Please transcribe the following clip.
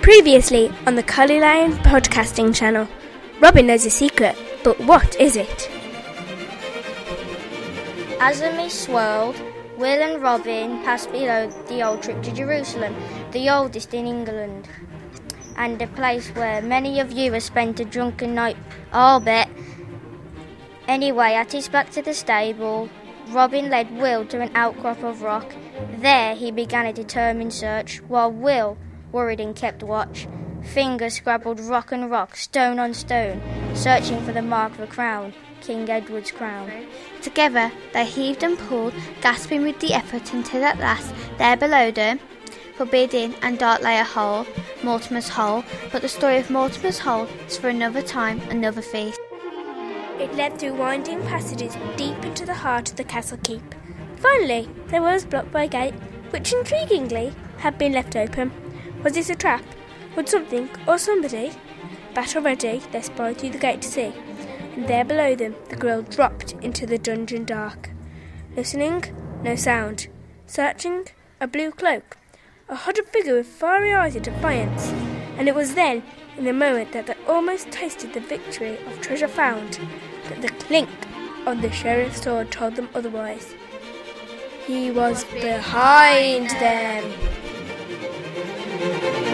Previously on the Cully Lion podcasting channel. Robin knows a secret, but what is it? As the mist swirled, Will and Robin passed below the old trip to Jerusalem, the oldest in England, and a place where many of you have spent a drunken night. I'll bet. Anyway, at his back to the stable, Robin led Will to an outcrop of rock. There he began a determined search, while Will worried and kept watch. Fingers scrabbled rock on rock, stone on stone, searching for the mark of a crown, King Edward's crown. Together they heaved and pulled, gasping with the effort, until at last, there below them, forbidding and dark lay a hole, Mortimer's Hole. But the story of Mortimer's Hole is for another time, another feast. It led through winding passages deep into the heart of the castle keep. Finally, there was blocked by a gate, which intriguingly had been left open. Was this a trap? Would something or somebody? Battle ready, they spied through the gate to see, and there below them the girl dropped into the dungeon dark. Listening, no sound. Searching, a blue cloak, a huddled figure with fiery eyes of defiance. And it was then, in the moment that they almost tasted the victory of treasure found, that the clink of the sheriff's sword told them otherwise. He was behind them.